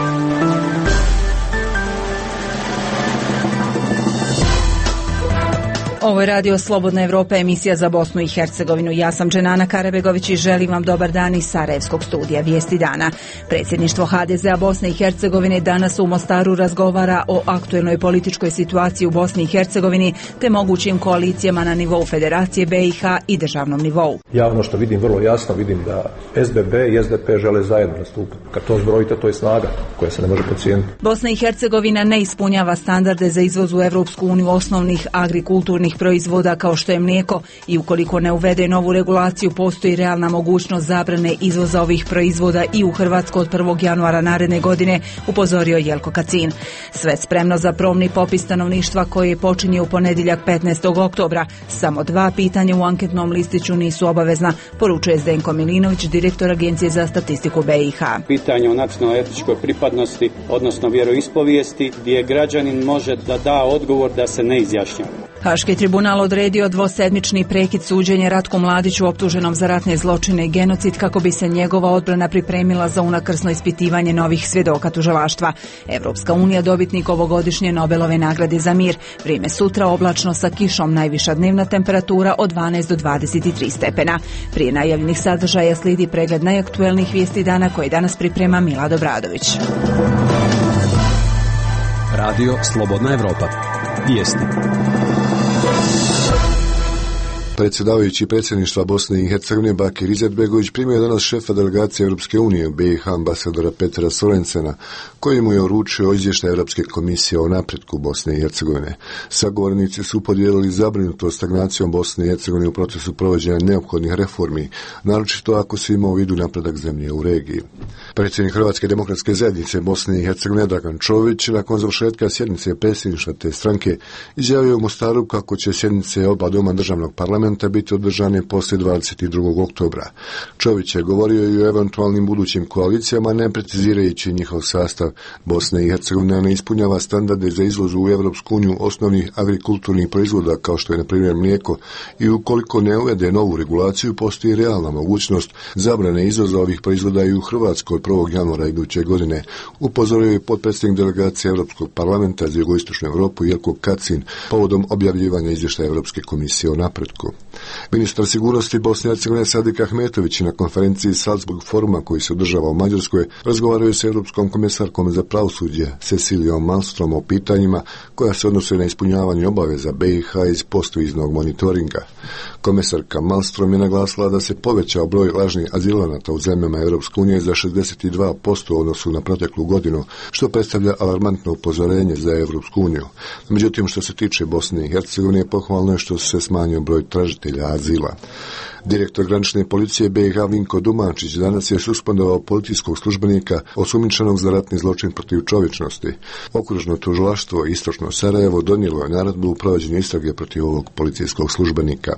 Ovo je Radio Slobodna Evropa, emisija za Bosnu i Hercegovinu. Ja sam Dženana Karabegović i želim vam dobar dan iz Sarajevskog studija Vijesti dana. Predsjedništvo HDZ-a Bosne i Hercegovine danas u Mostaru razgovara o aktuelnoj političkoj situaciji u Bosni i Hercegovini te mogućim koalicijama na nivou Federacije BiH i državnom nivou. Ja ono što vidim vrlo jasno, vidim da SBB i SDP žele zajedno nastupiti. Kad to zbrojite, to je snaga koja se ne može podcijeniti. Bosna i Hercegovina ne ispunjava standarde za izvoz u Evropsku uniju osnovnih agrikulturnih proizvoda kao što je mlijeko i ukoliko ne uvede novu regulaciju postoji realna mogućnost zabrane izvoza ovih proizvoda i u Hrvatsku od 1. januara naredne godine, upozorio Jelko Kacin. Sve spremno za probni popis stanovništva koji počinje u ponedjeljak 15. oktobra. Samo 2 pitanja u anketnom listiću nisu obavezna, poručuje Zdenko Milinović, direktor Agencije za statistiku BiH. Pitanje o nacionalnoj etničkoj pripadnosti, odnosno vjeroispovijesti, gdje građanin može da da odgovor da se ne izjašnjava. Haški tribunal odredio dvosedmični prekid suđenja Ratku Mladiću optuženom za ratne zločine i genocid kako bi se njegova odbrana pripremila za unakrsno ispitivanje novih svjedoka tužilaštva. Evropska unija dobitnik ovogodišnje Nobelove nagrade za mir. Vrijeme sutra oblačno sa kišom, najviša dnevna temperatura od 12 do 23 stepena. Prije najavljenih sadržaja slijedi pregled najaktuelnijih vijesti dana koje danas priprema Milad Obradović. Radio Slobodna Evropa. Vijesti. Predsjedavajući predsjedništva Bosne i Hercegovine Bakir Izetbegović primio je danas šefa delegacije Europske unije u BiH ambasadora Petra Sorensena, koji mu je uručio izvještaj Europske komisije o napretku Bosne i Hercegovine. Sagovornici su podijelili zabrinutost stagnacijom Bosne i Hercegovine u procesu provođenja neophodnih reformi, naročito ako se ima u vidu napredak zemlje u regiji. Predsjednik Hrvatske demokratske zajednice Bosne i Hercegovine Dragan Čović nakon završetka sjednice predsjedništva te stranke izjavio u Mostaru kako će sjednice oba doma državnog parlamenta biti održane poslije 22. oktobra. Čović je govorio i o eventualnim budućim koalicijama, ne precizirajući njihov sastav. Bosna i Hercegovina ne ispunjava standarde za izvoz u Evropsku uniju osnovnih agrikulturnih proizvoda kao što je na primjer mlijeko i ukoliko ne uvede novu regulaciju postoji realna mogućnost zabrane izvoza ovih proizvoda i u Hrvatskoj od 1. januara iduće godine, upozorio je potpredsjednik delegacije Europskog parlamenta za jugoistočnu Europu Jelko Kacin povodom objavljivanja izvještaja Europske komisije o napretku. Ministar sigurnosti Bosne i Hercegovine Sadik Ahmetović na konferenciji Salzburg foruma koji se održava u Mađarskoj razgovaraju s Europskom komisarkom za pravosuđe Cecilijom Malmström o pitanjima koja se odnose na ispunjavanje obaveza BiH iz postoviznog monitoringa. Komisarka Malmström je naglasila da se povećao broj lažnih azilanata u zemljama Europske unije za 62% u odnosu na proteklu godinu, što predstavlja alarmantno upozorenje za Europsku uniju. Međutim, što se tiče Bosne i Hercegovine, pohvalno je što se smanjio broj tražitelja azila. Direktor granične policije BiH Vinko Dumančić danas je suspendovao policijskog službenika osumnjičenog za ratni zločin protiv čovječnosti. Okružno tužilaštvo Istočno Sarajevo donijelo je naredbu u provođenju istrage protiv ovog policijskog službenika.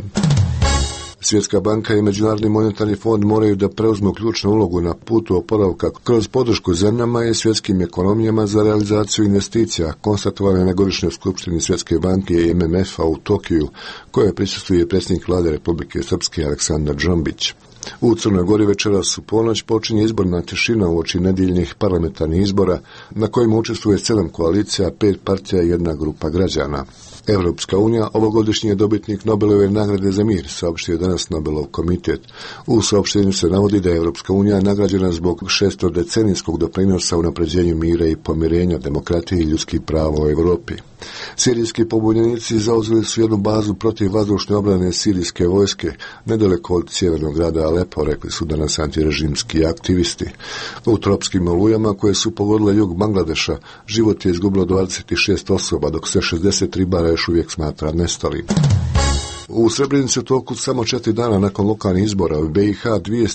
Svjetska banka i Međunarodni monetarni fond moraju da preuzmu ključnu ulogu na putu oporavka kroz podršku zemljama i svjetskim ekonomijama za realizaciju investicija, konstatovane na godišnjoj skupštini Svjetske banke i MMF-a u Tokiju, koje prisustvuje predsjednik vlade Republike Srpske Aleksandar Džombić. U Crnoj Gori večeras u ponoć počinje izborna tišina uoči nedjeljnih parlamentarnih izbora na kojima učestvuje 7 koalicija, 5 partija i 1 grupa građana. Evropska unija ovogodišnji je dobitnik Nobelove nagrade za mir, saopštio danas Nobelov komitet. U saopštenju se navodi da je Evropska unija nagrađena zbog 600-decenijskog doprinosa unapređenju mira i pomirenja, demokratije i ljudskih prava u Europi. Sirijski pobunjenici zauzeli su jednu bazu protiv vazdušne obrane sirijske vojske nedaleko od sjevernog grada Alepo, rekli su danas antirežimski aktivisti. U tropskim olujama koje su pogodile jug Bangladeša život je izgubilo 26 osoba, dok se 60 ribara još uvijek smatra nestalim. U Srebrenici u toku samo 4 dana nakon lokalnih izbora u BiH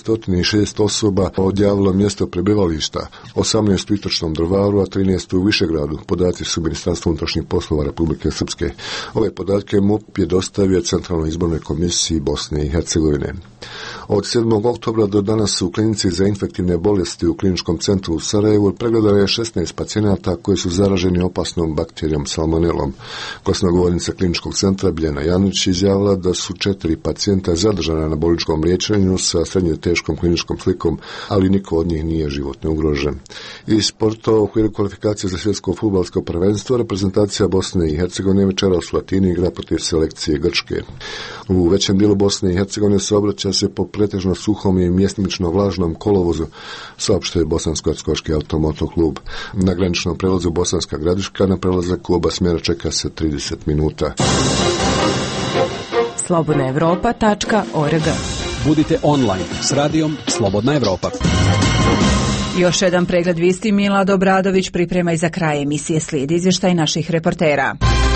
206 osoba odjavilo mjesto prebivališta, 18 u Istočnom Drvaru, a 13 u Višegradu. Podaci su Ministarstva unutrašnjih poslova Republike Srpske. Ove podatke MUP je dostavio Centralnoj izbornoj komisiji Bosne i Hercegovine. Od 7. oktobra do danas u klinici za infektivne bolesti u kliničkom centru u Sarajevu pregledano je 16 pacijenata koji su zaraženi opasnom bakterijom salmonelom. Glasnogovornica kliničkog centra Biljana Janić izjavila navela da su 4 pacijenta zadržana na bolničkom liječenju sa srednje teškom kliničkom slikom, ali niko od njih nije životno ugrožen. Iz sporta u okviru kvalifikacije za svjetsko fudbalsko prvenstvo reprezentacija Bosne i Hercegovine večeras u Atini igra protiv selekcije Grčke. U većem dijelu Bosne i Hercegovine saobraća se po pretežno suhom i mjestimično vlažnom kolovozu, saopštuje Bosansko-hercegovački automotoklub. Na graničnom prelazu Bosanska Gradiška na prelazak u oba smjera čeka se 30 minuta. slobodnaevropa.org. Budite online s radijom Slobodna Evropa. Još jedan pregled vijesti Milad Obradović priprema i za kraj emisije slijedi izvještaj naših reportera.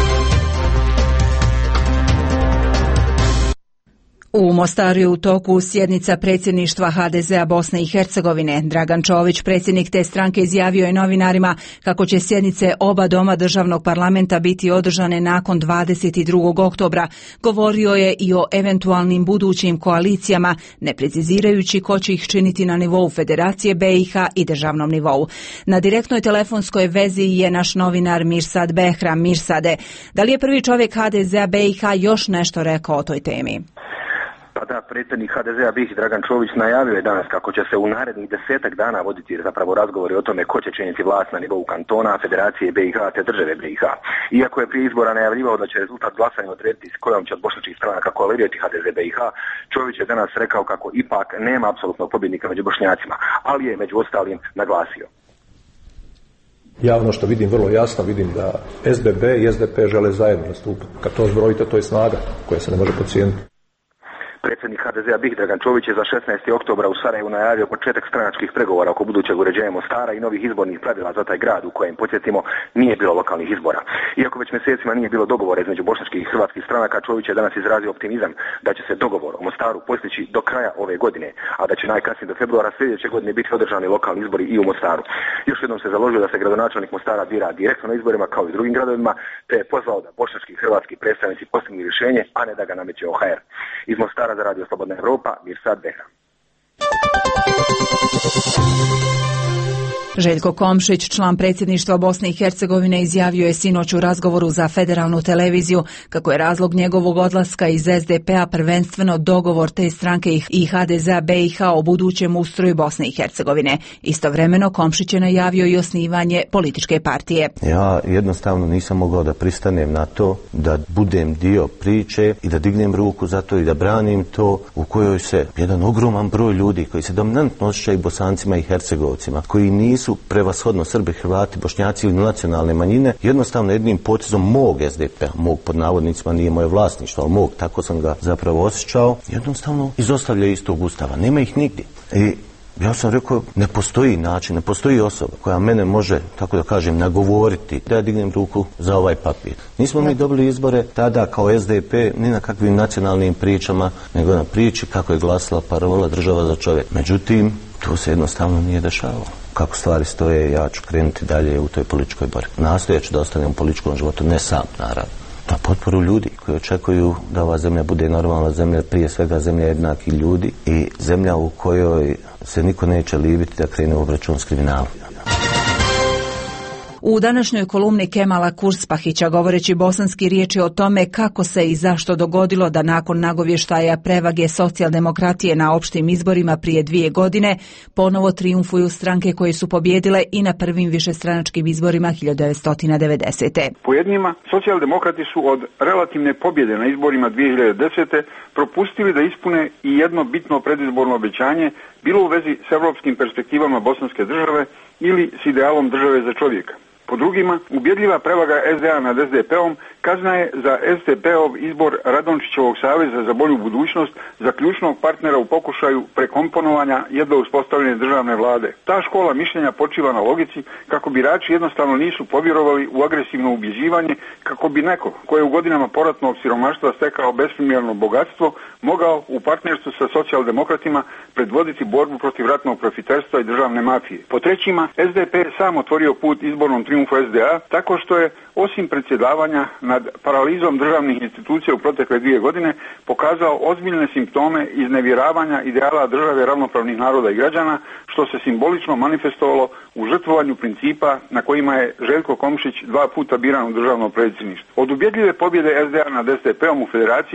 U Mostaru je u toku sjednica predsjedništva HDZ-a Bosne i Hercegovine. Dragan Čović, predsjednik te stranke, izjavio je novinarima kako će sjednice oba doma državnog parlamenta biti održane nakon 22. oktobra. Govorio je i o eventualnim budućim koalicijama, ne precizirajući ko će ih činiti na nivou Federacije BiH i državnom nivou. Na direktnoj telefonskoj vezi je naš novinar Mirsad Behram. Mirsade, da li je prvi čovjek HDZ-a BiH još nešto rekao o toj temi? Pa da, predsjednik HDZ-a BiH Dragan Čović najavio je danas kako će se u narednih 10 dana voditi zapravo razgovori o tome ko će činiti vlast na nivou kantona, Federacije BiH te države BiH. Iako je prije izbora najavljivao da će rezultat glasanja odrediti s kojom će od bošnjačkih stranaka koalirati HDZ BiH, Čović je danas rekao kako ipak nema apsolutnog pobjednika među Bošnjacima, ali je među ostalim naglasio. Ja ono što vidim vrlo jasno, vidim da SBB i SDP žele zajedno nastupiti. Kad to zbrojite, to je snaga koja se ne može podcijeniti. Predsjednik HDZ-a BiH Dragan Čović je za 16. oktobra u Sarajevu najavio početak stranačkih pregovora oko budućeg uređenja Mostara i novih izbornih pravila za taj grad u kojem, podsjetimo, nije bilo lokalnih izbora. Iako već mjesecima nije bilo dogovora između bošnjačkih i hrvatskih stranaka, Čović je danas izrazio optimizam da će se dogovor o Mostaru postići do kraja ove godine, a da će najkasnije do februara sljedeće godine biti održani lokalni izbori i u Mostaru. Još jednom se založio da se gradonačelnik Mostara bira direktno na izborima kao i drugim gradovima, te je pozvao da bošnjački i hrvatski predstavnici postignu rješenje, a ne da ga nameće OHR. Iz Mostara za Radio Slobodna Evropa, Mirsad Behram. Željko Komšić, član predsjedništva Bosne i Hercegovine, izjavio je sinoć u razgovoru za federalnu televiziju kako je razlog njegovog odlaska iz SDP-a prvenstveno dogovor te stranke i HDZ-a BiH o budućem ustroju Bosne i Hercegovine. Istovremeno Komšić je najavio i osnivanje političke partije. Ja jednostavno nisam mogao da pristanem na to da budem dio priče i da dignem ruku za to i da branim to u kojoj se jedan ogroman broj ljudi koji se dominantno osjećaju Bosancima i Hercegovcima, koji nisu prevashodno Srbi, Hrvati, Bošnjaci ili nacionalne manjine, jednostavno jednim potezom mog SDP-a, mog pod navodnicima, nije moje vlasništvo, ali mog, tako sam ga zapravo osjećao, jednostavno izostavlja istog ustava. Nema ih nigdje. I ja sam rekao, ne postoji način, ne postoji osoba koja mene može, tako da kažem, nagovoriti da ja dignem ruku za ovaj papir. Nismo mi dobili izbore tada kao SDP ni na kakvim nacionalnim pričama, nego na priči kako je glasila parola država za čovjek. Međutim, to se jednostavno nije dešavalo. Kako stvari stoje, ja ću krenuti dalje u toj političkoj borbi. Nastojat ću da ostanem u političkom životu, ne sam, naravno. Na potporu ljudi koji očekuju da ova zemlja bude normalna zemlja, prije svega zemlja jednakih ljudi i zemlja u kojoj se niko neće libiti da krene u obračun s kriminalom. U današnjoj kolumni Kemala Kurspahića, govoreći bosanski, riječ je o tome kako se i zašto dogodilo da nakon nagovještaja prevage socijaldemokratije na opštim izborima prije 2 godine ponovo trijumfuju stranke koje su pobjedile i na prvim višestranačkim izborima 1990. Po jednima, socijaldemokrati su od relativne pobjede na izborima 2010. propustili da ispune i jedno bitno predizborno obećanje, bilo u vezi s evropskim perspektivama bosanske države ili s idealom države za čovjeka. Po drugima, ubjedljiva prevaga SDA nad SDP-om kazna je za SDP-ov izbor Radončićevog saveza za bolju budućnost za ključnog partnera u pokušaju prekomponovanja jedno uspostavljene državne vlade. Ta škola mišljenja počiva na logici kako birači jednostavno nisu povjerovali u agresivno ubjeđivanje, kako bi neko ko je u godinama poratnog siromaštva stekao bespremjerno bogatstvo mogao u partnerstvu sa socijaldemokratima predvoditi borbu protiv ratnog profiterstva i državne mafije. Po trećima, SDP je sam otvorio put izbornom triumfu SDA tako što je, osim predsjedavanja nad paralizom državnih institucija u protekle 2 godine, pokazao ozbiljne simptome iznevjeravanja ideala države ravnopravnih naroda i građana, što se simbolično manifestovalo u žrtvovanju principa na kojima je Željko Komšić 2 puta biran u državno predsjedništvo. Od ubjedljive pobjede SDA nad SDP-om u federaciji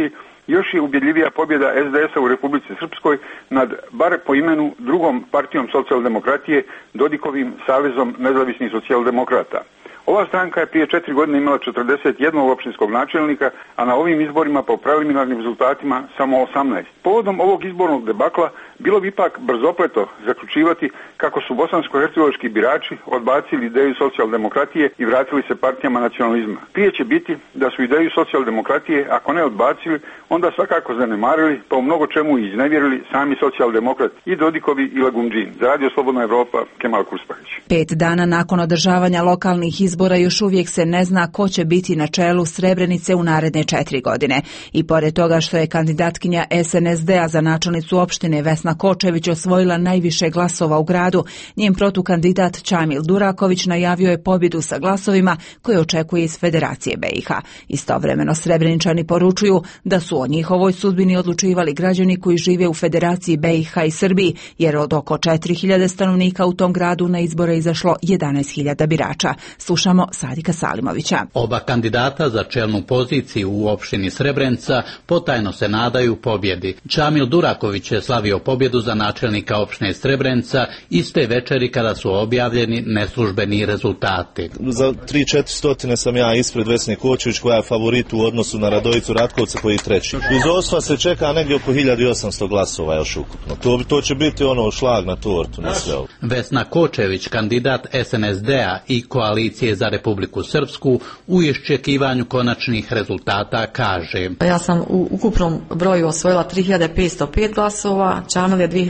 još je ubjedljivija pobjeda SDS-a u Republici Srpskoj nad, bar po imenu, drugom partijom socijaldemokratije, Dodikovim Savezom nezavisnih socijaldemokrata. Ova stranka je prije 4 godine imala 41 općinskog načelnika, a na ovim izborima po preliminarnim rezultatima samo 18. Povodom ovog izbornog debakla bilo bi ipak brzopleto zaključivati kako su bosansko-hercegovački birači odbacili ideju socijaldemokratije i vratili se partijama nacionalizma. Prije će biti da su ideju socijaldemokratije, ako ne odbacili, onda svakako zanemarili, pa u mnogo čemu i iznevjerili sami socijaldemokrati i Dodikovi i Lagundžin. Za Radio Slobodna Evropa, Kemal Kursparić. 5 dana nakon održavanja lokalnih izbora još uvijek se ne zna ko će biti na čelu Srebrenice u naredne 4 godine. I pored toga što je kandidatkinja SNSD-a za načelnicu opštine Vesna Kočević osvojila najviše glasova u gradu, njen protukandidat Čamil Duraković najavio je pobjedu sa glasovima koje očekuje iz Federacije BiH. Istovremeno Srebreničani poručuju da su o njihovoj sudbini odlučivali građani koji žive u Federaciji BiH i Srbiji, jer od oko 4.000 stanovnika u tom gradu na izbore izašlo 11.000 birača. Slušamo Sadika Salimovića. Oba kandidata za čelnu poziciju u opštini Srebrenica potajno se nadaju pobjedi. Čamil Duraković je slavio pobjedu za načelnika opštine Srebrenica iste večeri kada su objavljeni neslužbeni rezultati. Za 3-400 sam ja ispred Vesne Kočević koja je favorit u odnosu na Radovicu Ratkovca koji je treći. Iz Osva se čeka negdje oko 1800 glasova još ukupno. To će biti ono šlag na tortu, na sve ovo. Vesna Kočević, kandidat SNSD-a i Koalicije za Republiku Srpsku, u iščekivanju konačnih rezultata kaže: Ja sam u ukupnom broju osvojila 3505 glasova, Čamil je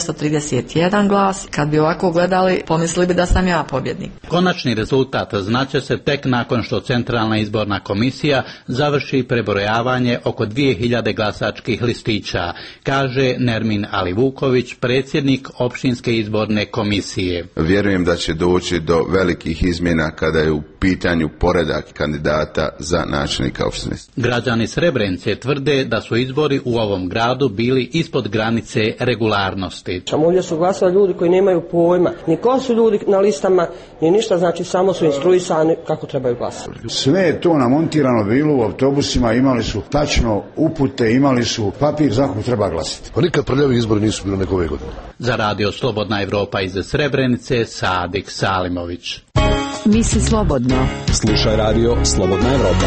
2931 glas. Kad bi ovako gledali, pomislili bi da sam ja pobjednik. Konačni rezultat znaće se tek nakon što Centralna izborna komisija završi prebrojavanje oko 2000 glasačkih listića, kaže Nermin Alivuković, predsjednik opštinske izborne komisije. Vjerujem da će doći do velikih izmjena kada je u pitanju poredak kandidata za načelnika opštine. Građani Srebrenice tvrde da su izbori u ovom gradu bili ispod granice regularnosti. Ovdje su glasali ljudi koji nemaju pojma, ni ko su ljudi na listama, ni ništa, znači samo su instruisani kako trebaju glasati. Sve je to namontirano bilo u autobusima, imali su tačno upute, imali su papir za kako treba glasiti. Pa nikad prljavi izbori nisu bili nego ove godine. Za Radio Slobodna Evropa iz Srebrenice, Sadik Salimović. Misli slobodno. Slušaj Radio Slobodna Evropa.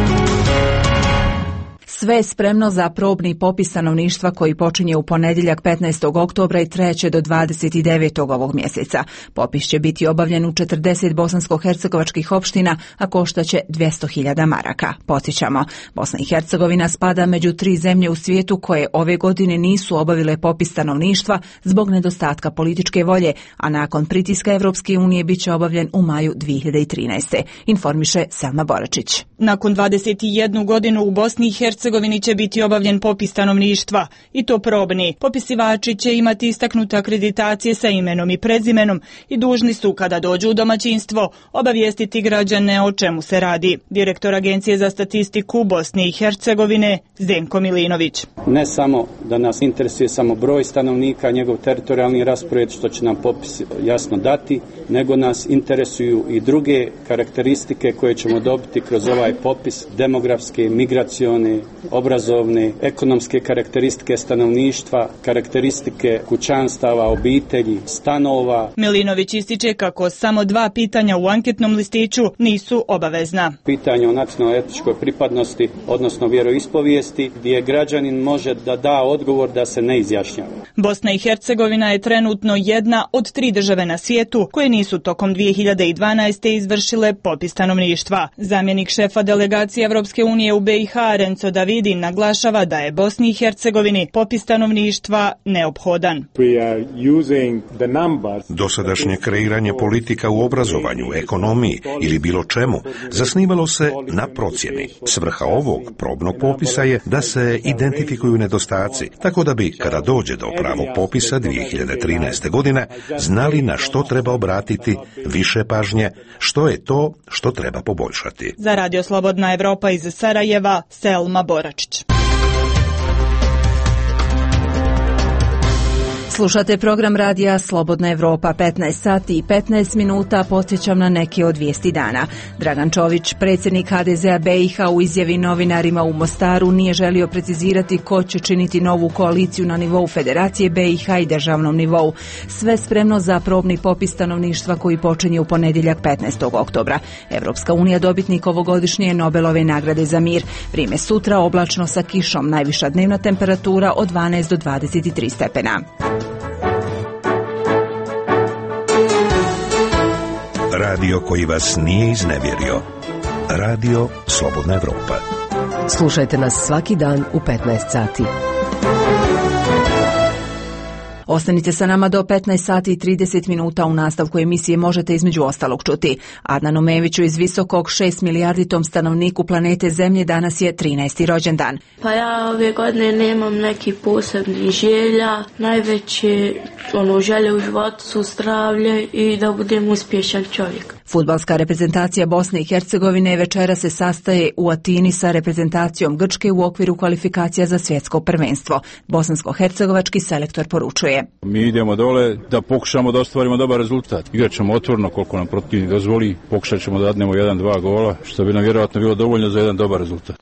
Sve je spremno za probni popis stanovništva koji počinje u ponedjeljak 15. oktobra i traće do 29. ovog mjeseca. Popis će biti obavljen u 40 bosansko-hercegovačkih opština, a koštaće 200.000 maraka. Podsjećamo, Bosna i Hercegovina spada među 3 zemlje u svijetu koje ove godine nisu obavile popis stanovništva zbog nedostatka političke volje, a nakon pritiska Evropske unije bit će obavljen u maju 2013. Informiše Selma Boračić. Nakon 21 godinu u Bosni i Hercegovini će biti obavljen popis stanovništva, i to probni. Popisivači će imati istaknute akreditacije sa imenom i prezimenom i dužni su, kada dođu u domaćinstvo, obavijestiti građane o čemu se radi. Direktor Agencije za statistiku Bosne i Hercegovine, Zdenko Milinović. Ne samo da nas interesuje samo broj stanovnika, njegov teritorijalni raspored, što će nam popis jasno dati, nego nas interesuju i druge karakteristike koje ćemo dobiti kroz ovaj popis: demografske, migracione, obrazovne, ekonomske karakteristike stanovništva, karakteristike kućanstava, obitelji, stanova. Milinović ističe kako samo 2 pitanja u anketnom listiću nisu obavezna. Pitanje o nacionalnoj etničkoj pripadnosti, odnosno vjeroispovijesti, gdje građanin može da da odgovor da se ne izjašnjava. Bosna i Hercegovina je trenutno jedna od 3 države na svijetu koje nisu tokom 2012. izvršile popis stanovništva. Zamjenik šefa delegacije Evropske unije u BiH, Renzo Davidin, naglašava da je Bosni i Hercegovini popis stanovništva neophodan. Dosadašnje kreiranje politika u obrazovanju, ekonomiji ili bilo čemu zasnivalo se na procjeni. Svrha ovog probnog popisa je da se identifikuju nedostaci, tako da bi, kada dođe do pravog popisa 2013. godine, znali na što treba obratiti više pažnje, što je to što treba poboljšati. Za Radio Slobodna Evropa iz Sarajeva, Selma Boračić. Slušate program radija Slobodna Evropa, 15 sati i 15 minuta, podsjećam na neke od vijesti dana. Dragan Čović, predsjednik HDZ-a BiH, u izjavi novinarima u Mostaru nije želio precizirati ko će činiti novu koaliciju na nivou Federacije BiH i državnom nivou. Sve spremno za probni popis stanovništva koji počinje u ponedjeljak 15. oktobra. Evropska unija dobitnik ovogodišnje Nobelove nagrade za mir. Vrijeme sutra oblačno sa kišom, najviša dnevna temperatura od 12 do 23 stepena. Radio koji vas nije iznevjerio. Radio Slobodna Evropa. Slušajte nas svaki dan u 15 sati. Ostanite sa nama do 15 sati i 30 minuta. U nastavku emisije možete između ostalog čuti. Adnanu Meviću iz Visokog, 6 milijarditom stanovniku planete Zemlje, danas je 13. rođendan. Pa ja ove godine nemam neki posebni želja. Najveće želje u životu su zdravlje i da budem uspješan čovjek. Fudbalska reprezentacija Bosne i Hercegovine večera se sastaje u Atini sa reprezentacijom Grčke u okviru kvalifikacija za svjetsko prvenstvo. Bosansko-hercegovački selektor poručuje: Mi idemo dole da pokušamo da ostvarimo dobar rezultat. Igrat ćemo otvoreno koliko nam protivnik dozvoli, pokušat ćemo da dadnemo 1-2 gola, što bi nam vjerojatno bilo dovoljno za jedan dobar rezultat.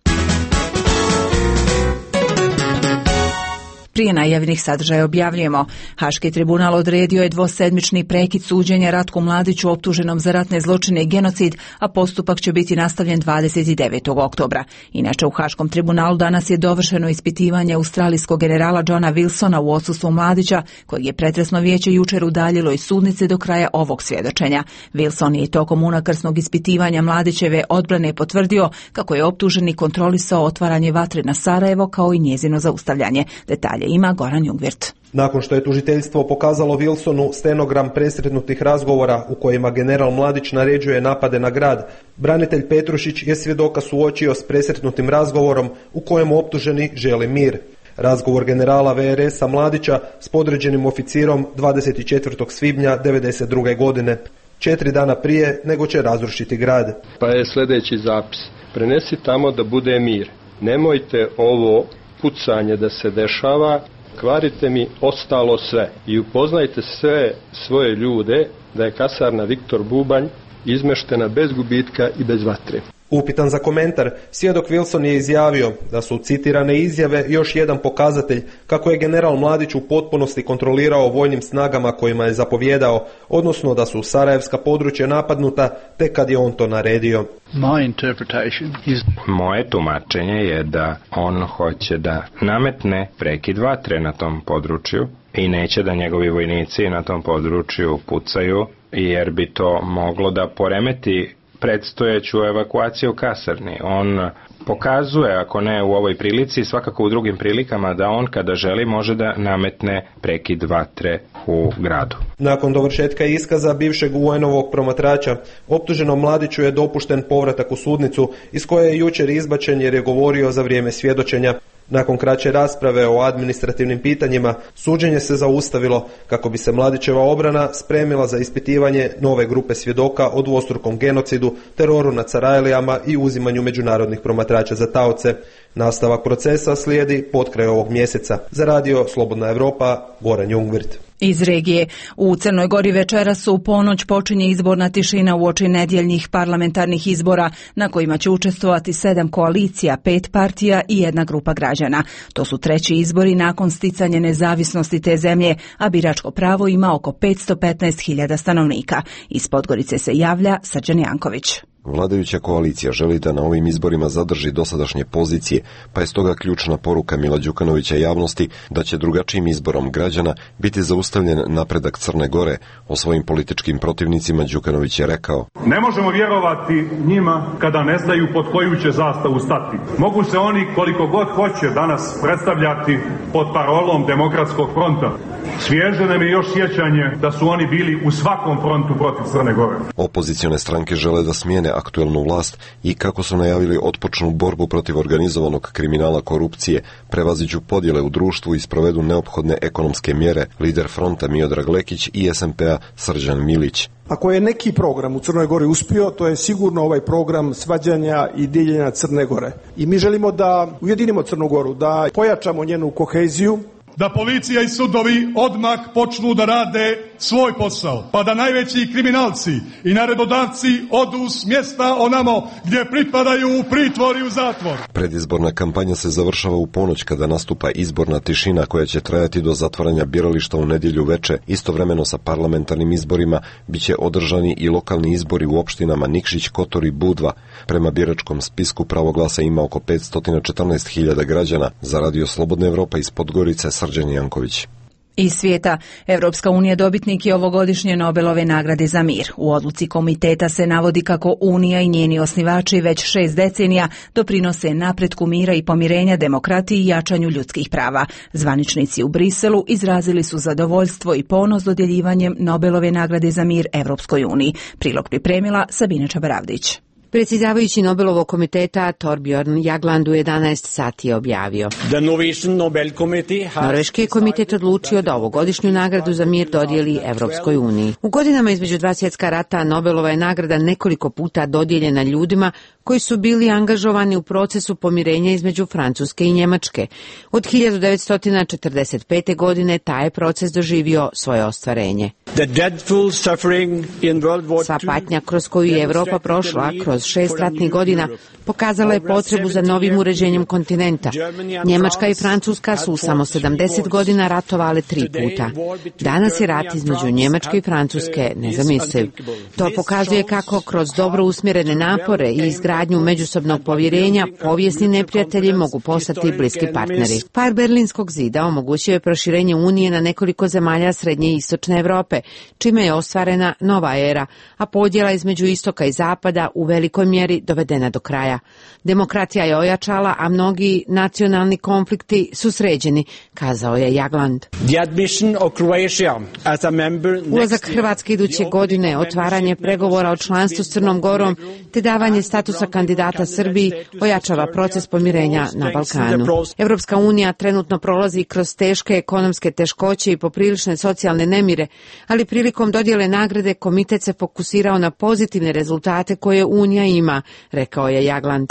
Prije najavljenih sadržaja objavljujemo. Haški tribunal odredio je dvosedmični prekid suđenja Ratku Mladiću optuženom za ratne zločine i genocid, a postupak će biti nastavljen 29. oktobra. Inače, u Haškom tribunalu danas je dovršeno ispitivanje australijskog generala Johna Wilsona u odsustvu Mladića, kojeg je pretresno vijeće jučer udaljilo iz sudnice do kraja ovog svjedočenja. Wilson je tokom unakrsnog ispitivanja Mladićeve odbrane potvrdio kako je optuženi kontrolisao otvaranje vatre na Sarajevo kao i njezino zaustavljanje. Detalje ima Goran Jungwirth. Nakon što je tužiteljstvo pokazalo Wilsonu stenogram presretnutih razgovora u kojima general Mladić naređuje napade na grad, branitelj Petrušić je svjedoka suočio s presretnutim razgovorom u kojem optuženi želi mir. Razgovor generala VRS-a Mladića s podređenim oficirom 24. svibnja 1992. godine, 4 dana prije nego će razrušiti grad. Pa je sljedeći zapis: prenesi tamo da bude mir. Nemojte ovo pucanje da se dešava, kvarite mi ostalo sve i upoznajte sve svoje ljude da je kasarna Viktor Bubanj izmeštena bez gubitka i bez vatre. Upitan za komentar, svjedok Wilson je izjavio da su citirane izjave još jedan pokazatelj kako je general Mladić u potpunosti kontrolirao vojnim snagama kojima je zapovjedao, odnosno da su sarajevska područja napadnuta tek kad je on to naredio. Moje tumačenje je da on hoće da nametne prekid vatre na tom području i neće da njegovi vojnici na tom području pucaju, jer bi to moglo da poremeti predstojeću evakuaciju kasarni. On pokazuje, ako ne u ovoj prilici, svakako u drugim prilikama, da on kada želi može da nametne prekid vatre u gradu. Nakon dovršetka iskaza bivšeg UN-ovog promatrača, optuženom Mladiću je dopušten povratak u sudnicu iz koje je jučer izbačen jer je govorio za vrijeme svjedočenja. Nakon kraće rasprave o administrativnim pitanjima, suđenje se zaustavilo kako bi se Mladićeva obrana spremila za ispitivanje nove grupe svjedoka o dvostrukom genocidu, teroru nad Sarajlijama i uzimanju međunarodnih promatrača za taoce. Nastavak procesa slijedi potkraj ovog mjeseca. Za radio Slobodna Evropa, Goran Jungwirth. Iz regije. U Crnoj Gori večeras u ponoć počinje izborna tišina uoči nedjeljnih parlamentarnih izbora na kojima će učestvovati 7 koalicija, 5 partija i 1 grupa građana. To su treći izbori nakon sticanja nezavisnosti te zemlje, a biračko pravo ima oko 515.000 stanovnika. Iz Podgorice se javlja Srđan Janković. Vladajuća koalicija želi da na ovim izborima zadrži dosadašnje pozicije, pa je stoga ključna poruka Mila Đukanovića javnosti da će drugačijim izborom građana biti zaustavljen napredak Crne Gore. O svojim političkim protivnicima Đukanović je rekao: Ne možemo vjerovati njima kada ne znaju pod koju će zastavu stati. Mogu se oni koliko god hoće danas predstavljati pod parolom Demokratskog fronta. Svježe nam je još sjećanje da su oni bili u svakom frontu protiv Crne Gore. Opozicione stranke žele da smijene aktuelnu vlast i, kako su najavili, otpočnu borbu protiv organizovanog kriminala, korupcije, prevaziđu podjele u društvu i sprovedu neophodne ekonomske mjere. Lider fronta Miodrag Lekić i SMP-a Srđan Milić. Ako je neki program u Crnoj Gori uspio, to je sigurno ovaj program svađanja i dijeljenja Crne Gore. I mi želimo da ujedinimo Crnu Goru, da pojačamo njenu koheziju, da policija i sudovi odmah počnu da rade svoj posao, pa da najveći kriminalci i naredodavci odu s mjesta onamo gdje pripadaju u pritvor i u zatvor. Predizborna kampanja se završava u ponoć kada nastupa izborna tišina koja će trajati do zatvaranja birališta u nedjelju veče. Istovremeno sa parlamentarnim izborima biće održani i lokalni izbori u opštinama Nikšić, Kotor i Budva. Prema biračkom spisku pravo glasa ima oko 514.000 građana. Za Radio Slobodna Evropa iz Podgorice, Srđan Janković. Iz svijeta, Evropska unija dobitnik je ovogodišnje Nobelove nagrade za mir. U odluci komiteta se navodi kako Unija i njeni osnivači već 6 decenija doprinose napretku mira i pomirenja, demokratiji i jačanju ljudskih prava. Zvaničnici u Briselu izrazili su zadovoljstvo i ponos dodjeljivanjem Nobelove nagrade za mir Evropskoj uniji. Prilog pripremila Sabina Čabaravdić. Predsjedavajući Nobelovog komiteta Torbjörn Jagland u 11 sati je objavio. Norveški komitet odlučio da ovogodišnju nagradu za mir dodijeli Evropskoj uniji. U godinama između 2 svjetska rata Nobelova je nagrada nekoliko puta dodijeljena ljudima koji su bili angažovani u procesu pomirenja između Francuske i Njemačke. Od 1945. godine taj je proces doživio svoje ostvarenje. Sva patnja kroz koju je Evropa prošla kroz 6 ratnih godina pokazala je potrebu za novim uređenjem kontinenta. Njemačka i Francuska su samo 70 godina ratovale 3 puta. Danas je rat između Njemačke i Francuske nezamisliv. To pokazuje kako kroz dobro usmjerene napore i izgradnju međusobnog povjerenja povijesni neprijatelji mogu postati bliski partneri. Pad Berlinskog zida omogućio je proširenje Unije na nekoliko zemalja Srednje i Istočne Europe, čime je ostvarena nova era, a podjela između istoka i zapada u velikoj mjeri dovedena do kraja. Demokratija je ojačala, a mnogi nacionalni konflikti su sređeni, kazao je Jagland. Ulazak Hrvatske iduće godine, otvaranje pregovora o članstvu s Crnom Gorom te davanje statusa kandidata Srbiji ojačava proces pomirenja na Balkanu. Evropska unija trenutno prolazi kroz teške ekonomske teškoće i poprilične socijalne nemire, ali prilikom dodjele nagrade komitet se fokusirao na pozitivne rezultate koje Unija ima, rekao je Jagland.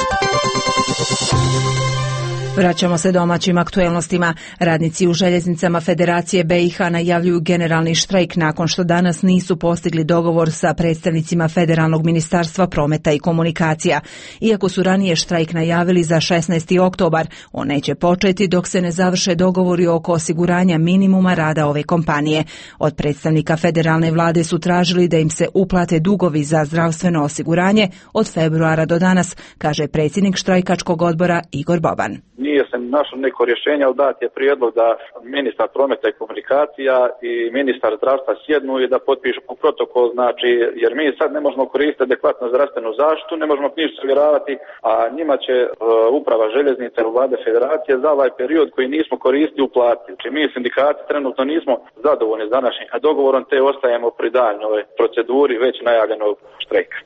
Vraćamo se domaćim aktuelnostima. Radnici u željeznicama Federacije BiH najavljuju generalni štrajk nakon što danas nisu postigli dogovor sa predstavnicima Federalnog ministarstva prometa i komunikacija. Iako su ranije štrajk najavili za 16. oktobar, on neće početi dok se ne završe dogovori oko osiguranja minimuma rada ove kompanije. Od predstavnika federalne vlade su tražili da im se uplate dugovi za zdravstveno osiguranje od februara do danas, kaže predsjednik štrajkačkog odbora Igor Boban. Nije se našlo neko rješenje, ali dat je prijedlog da ministar prometa i komunikacija i ministar zdravstva sjednu i da potpišu protokol, znači, jer mi sad ne možemo koristiti adekvatnu zdravstvenu zaštitu, ne možemo ništa vjerovati, a njima će uprava željeznice u vlade federacije za ovaj period koji nismo koristili uplatiti. Znači, mi sindikati trenutno nismo zadovoljni s današnjim dogovorom, te ostajemo pri daljnjoj proceduri već najavljenog štrajka.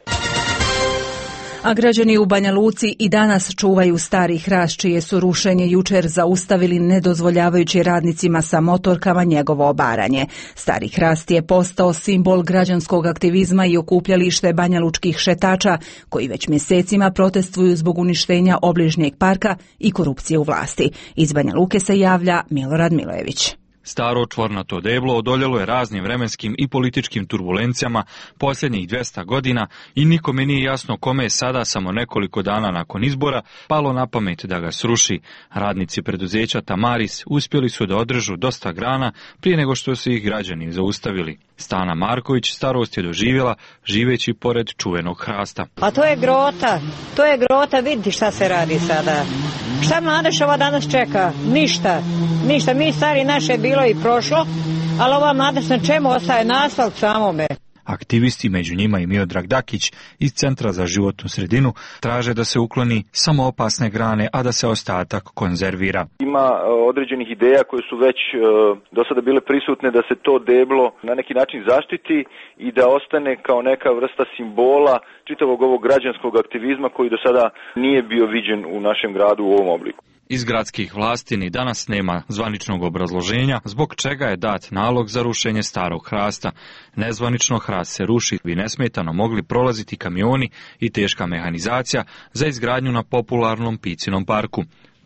A građani u Banja Luci i danas čuvaju stari hrast čije su rušenje jučer zaustavili nedozvoljavajući radnicima sa motorkama njegovo obaranje. Stari hrast je postao simbol građanskog aktivizma i okupljalište banjalučkih šetača koji već mjesecima protestuju zbog uništenja obližnjeg parka i korupcije u vlasti. Iz Banja Luke se javlja Milorad Milojević. Staro čvornato deblo odoljelo je raznim vremenskim i političkim turbulencijama posljednjih 200 godina i nikome nije jasno kome je sada, samo nekoliko dana nakon izbora, palo na pamet da ga sruši. Radnici preduzeća Tamaris uspjeli su da odrežu dosta grana prije nego što su ih građani zaustavili. Stana Marković starost je doživjela živeći pored čuvenog hrasta. A to je grota, vidite šta se radi sada. Šta mladež ova danas čeka? Ništa. Mi stari naše bilo i prošlo, ali ova mladež na čemu ostaje, na asfalt samome. Aktivisti, među njima i Miodrag Dakić iz Centra za životnu sredinu, traže da se ukloni samo opasne grane, a da se ostatak konzervira. Ima određenih ideja koje su već do sada bile prisutne da se to deblo na neki način zaštiti i da ostane kao neka vrsta simbola čitavog ovog građanskog aktivizma koji do sada nije bio viđen u našem gradu u ovom obliku. Iz gradskih vlasti ni danas nema zvaničnog obrazloženja zbog čega je dat nalog za rušenje starog hrasta. Nezvanično hrast se ruši, bi nesmetano mogli prolaziti kamioni i teška mehanizacija za izgradnju na popularnom Picinom parku.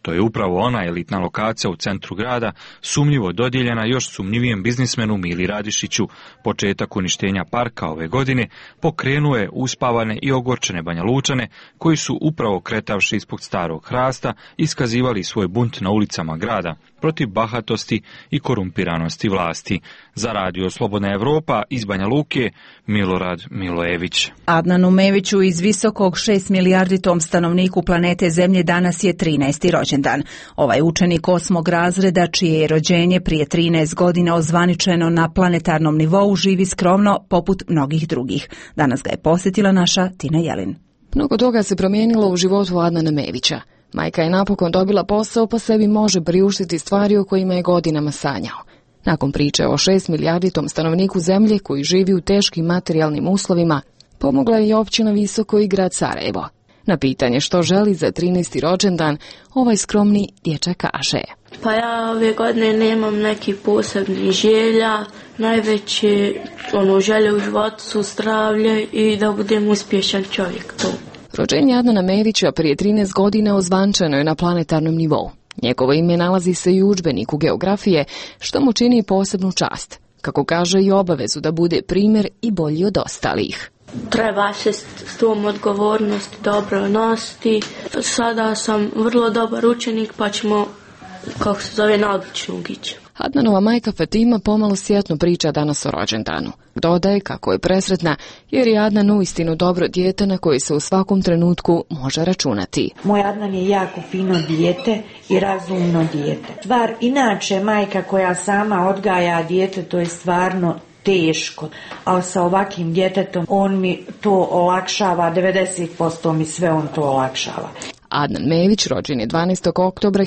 To je upravo ona elitna lokacija u centru grada, sumnjivo dodijeljena još sumnjivijem biznismenu Mili Radišiću. Početak uništenja parka ove godine pokrenuo je uspavane i ogorčene Banjalučane, koji su upravo kretavši ispod starog hrasta iskazivali svoj bunt na ulicama grada protiv bahatosti i korumpiranosti vlasti. Za Radio Slobodna Evropa iz Banja Luke, Milorad Milojević. Adnanu Meviću iz Visokog 6 milijarditom stanovniku planete Zemlje danas je 13. rođendan. Ovaj učenik 8. razreda, čije je rođenje prije 13 godina ozvaničeno na planetarnom nivou, živi skromno poput mnogih drugih. Danas ga je posjetila naša Tina Jelin. Mnogo toga se promijenilo u životu Adnana Mevića. Majka je napokon dobila posao, pa sebi može priuštiti stvari o kojima je godinama sanjao. Nakon priče o 6 milijarditom stanovniku Zemlje koji živi u teškim materijalnim uslovima, pomogla je i općina Visoko i grad Sarajevo. Na pitanje što želi za 13. rođendan, ovaj skromni dječak kaže: Pa ja ove godine nemam neki posebni želja, najveće želje u životu su zdravlje i da budem uspješan čovjek to. Rođenje Adnana Mevića prije 13 godina ozvančeno je na planetarnom nivou. Njegovo ime nalazi se i u udžbeniku geografije, što mu čini posebnu čast, kako kaže i obavezu da bude primjer i bolji od ostalih. Treba se s tom odgovornosti dobro nositi. Sada sam vrlo dobar učenik, pa ćemo, kako se zove, na odličnog ići. Adnanova majka Fatima pomalo sjetno priča danas o rođendanu. Dodaje kako je presretna jer je Adnan uistinu dobro dijete na koje se u svakom trenutku može računati. Moj Adnan je jako fino dijete i razumno dijete. Stvar inače majka koja sama odgaja dijete, to je stvarno teško, ali sa ovakvim djetetom on mi to olakšava, 90% mi sve on to olakšava. Adnan Mević rođen je 12. oktobra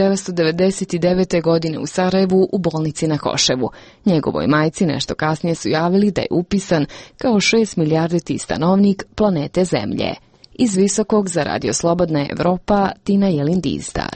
1999. godine u Sarajevu u bolnici na Koševu. Njegovoj majci nešto kasnije su javili da je upisan kao 6 milijarditi stanovnik planete Zemlje. Iz Visokog za Radio Slobodna Evropa, Tina Jelin Dizdar.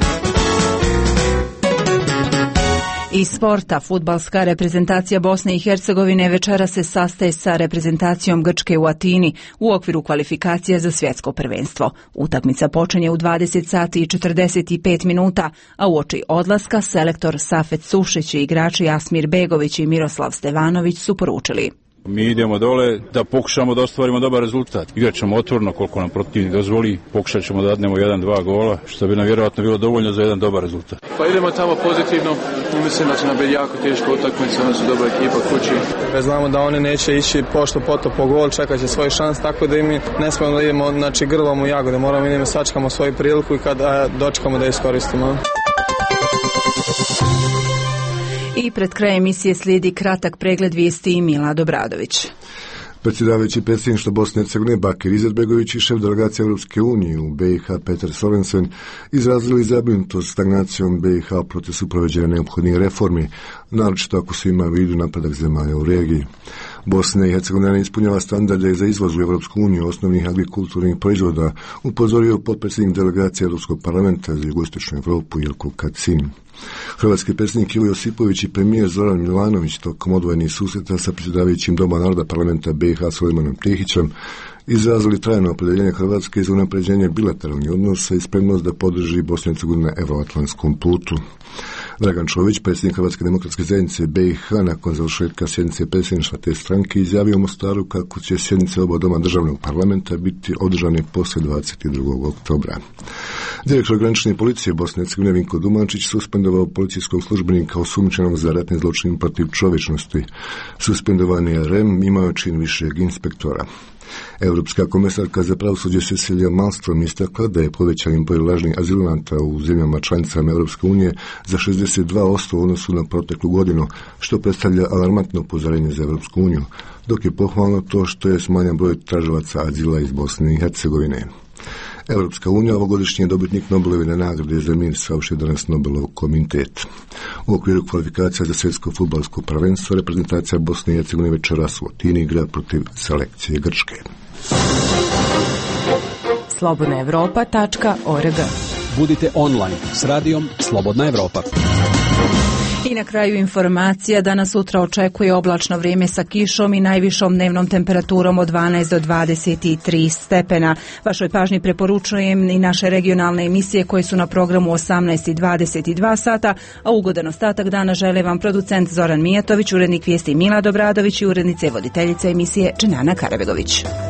Iz sporta, fudbalska reprezentacija Bosne i Hercegovine večera se sastaje sa reprezentacijom Grčke u Atini u okviru kvalifikacija za svjetsko prvenstvo. Utakmica počinje u 20 sati i 45 minuta, a uoči odlaska selektor Safet Sušić i igrači Asmir Begović i Miroslav Stevanović su poručili: Mi idemo dole da pokušamo da ostvarimo dobar rezultat. Igrat ćemo otvorno koliko nam protivnik dozvoli, pokušat ćemo da dadnemo 1-2 gola, što bi nam vjerojatno bilo dovoljno za jedan dobar rezultat. Pa idemo tamo pozitivno, mislim da će nam biti jako teško utakmica, ona su dobra ekipa kući. Znamo da oni neće ići pošto poto po gol, čekat će svoj šans, tako da i mi ne smemo da idemo grlom u jagode, moramo idemo sačekamo svoju priliku i kada dočekamo da iskoristimo. I pred krajem emisije slijedi kratak pregled vijesti i Milad Obradović. Predsjedavajući predsjedništva Bosne i Hercegovine Bakir Izetbegović i šef delegacije Europske unije u BiH Petar Sorensen izrazili zabrinutost stagnacijom BiH protiv provođenja neophodnih reformi, naročito ako se ima u vidu napredak zemalja u regiji. Bosna i Hercegovina ne ispunjava standarde za izvoz u Europsku uniju osnovnih agrikulturnih proizvoda, upozorio potpredsjednik delegacije Europskog parlamenta za jugoistočnu Europu Jelko Kacin. Hrvatski predsjednik Ivo Josipović i premijer Zoran Milanović tokom odvojenih susreta sa predsjedavajućim Doma naroda parlamenta BiH Sulejmanom Tehićem izrazili trajno opredjeljenje Hrvatske za unapređenje bilateralnih odnosa i spremnost da podrži Bosnu i Hercegovinu na euroatlantskom putu. Dragan Čović, predsjednik Hrvatske demokratske zajednice BiH, nakon završetka sjednice predsjedništva te stranke, izjavio u Mostaru kako će sjednice oba doma državnog parlamenta biti održane poslije 22. oktobra. Direktor granične policije Bosne i Hercegovine Vinko Dumančić suspendovao policijskog službenika osumnjičenog za ratni zločin protiv čovječnosti. Suspendovan je REM, imao čin višeg inspektora. Europska komesarka za pravosuđe Cecilia Malmström istakla da je povećan broj lažnih azilanata u zemljama članicama Europske unije za 62% u odnosu na proteklu godinu, što predstavlja alarmantno upozorenje za Europsku uniju, dok je pohvalno to što je smanjen broj tražilaca azila iz Bosne i Hercegovine. Europska unija ovogodišnji je dobitnik Nobelove nagrade za mir, saopštio danas Nobelov komitet. U okviru kvalifikacija za svjetsko fudbalsko prvenstvo reprezentacija Bosne i Hercegovine večeras u Atini igra protiv selekcije Grčke. slobodnaevropa.org. Budite online s radijom Slobodna Evropa. I na kraju informacija, danas sutra očekuje oblačno vrijeme sa kišom i najvišom dnevnom temperaturom od 12 do 23 stepena. Vašoj pažnji preporučujem i naše regionalne emisije koje su na programu 18 i 22 sata, a ugodan ostatak dana žele vam producent Zoran Mijatović, urednik vijesti Milad Obradović i urednice voditeljice emisije Dženana Karabegović.